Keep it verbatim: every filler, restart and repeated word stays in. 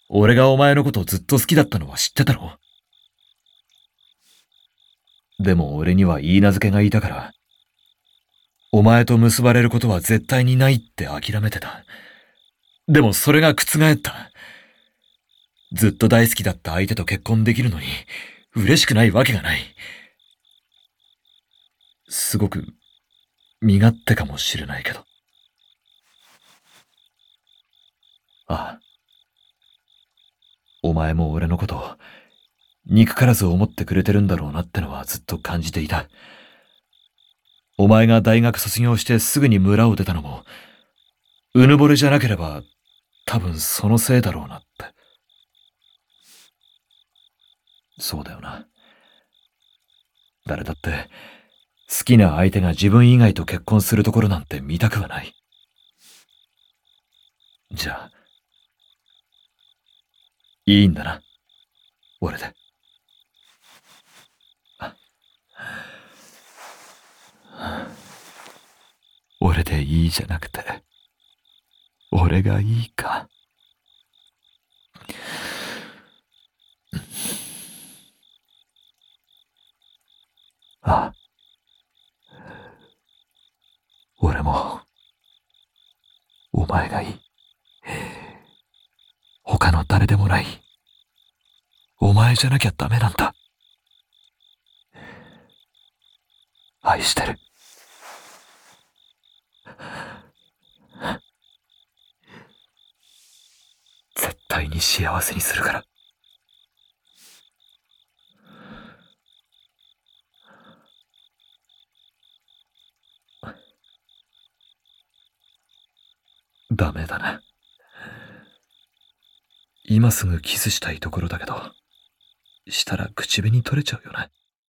俺がお前のことずっと好きだったのは知ってたろ。でも俺には言い名付けがいたから、お前と結ばれることは絶対にないって諦めてた。でもそれが覆った。ずっと大好きだった相手と結婚できるのに、嬉しくないわけがない。すごく、身勝手かもしれないけど。ああ。お前も俺のことを、憎からず思ってくれてるんだろうなってのはずっと感じていた。お前が大学卒業してすぐに村を出たのも、うぬぼれじゃなければ、多分そのせいだろうなって。そうだよな。誰だって、好きな相手が自分以外と結婚するところなんて見たくはない。じゃあ、いいんだな。俺で。俺でいいじゃなくて、俺がいいか。ああ。俺も、お前がいい。他の誰でもない。お前じゃなきゃダメなんだ。愛してる。絶対に幸せにするから。ダメだな。今すぐキスしたいところだけど、したら口紅取れちゃうよな。